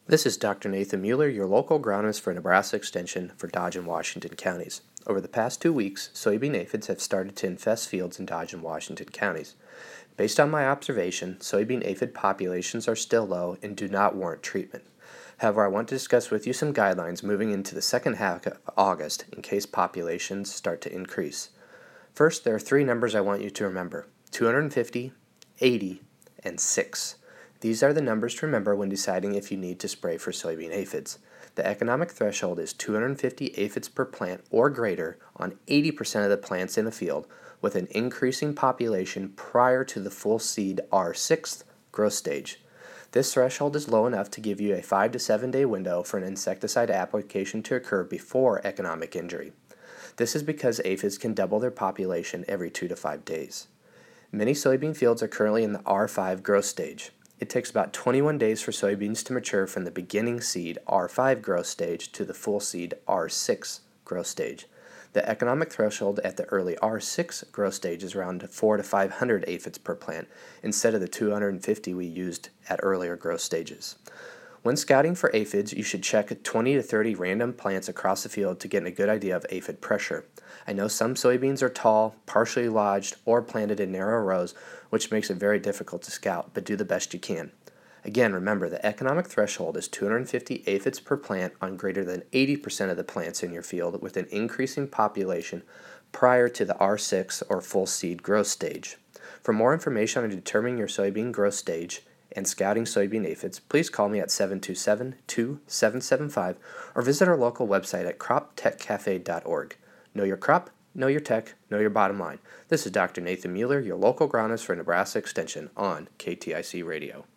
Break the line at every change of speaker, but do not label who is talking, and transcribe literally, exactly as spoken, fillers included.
This is Doctor Nathan Mueller, your local agronomist for Nebraska Extension for Dodge and Washington counties. Over the past two weeks, soybean aphids have started to infest fields in Dodge and Washington counties. Based on my observation, soybean aphid populations are still low and do not warrant treatment. However, I want to discuss with you some guidelines moving into the second half of August in case populations start to increase. First, there are three numbers I want you to remember: two hundred fifty, eighty, and six. These are the numbers to remember when deciding if you need to spray for soybean aphids. The economic threshold is two hundred fifty aphids per plant or greater on eighty percent of the plants in a field with an increasing population prior to the full seed R six growth stage. This threshold is low enough to give you a five to seven day window for an insecticide application to occur before economic injury. This is because aphids can double their population every two to five days. Many soybean fields are currently in the R five growth stage. It takes about twenty-one days for soybeans to mature from the beginning seed R five growth stage to the full seed R six growth stage. The economic threshold at the early R six growth stage is around four to five hundred aphids per plant instead of the two hundred fifty we used at earlier growth stages. When scouting for aphids, you should check twenty to thirty random plants across the field to get a good idea of aphid pressure. I know some soybeans are tall, partially lodged, or planted in narrow rows, which makes it very difficult to scout, but do the best you can. Again, remember, the economic threshold is two hundred fifty aphids per plant on greater than eighty percent of the plants in your field with an increasing population prior to the R six or full seed growth stage. For more information on determining your soybean growth stage and scouting soybean aphids, please call me at seven two seven, two seven seven five or visit our local website at crop tech cafe dot org. Know your crop, know your tech, know your bottom line. This is Doctor Nathan Mueller, your local agronomist for Nebraska Extension on K T I C Radio.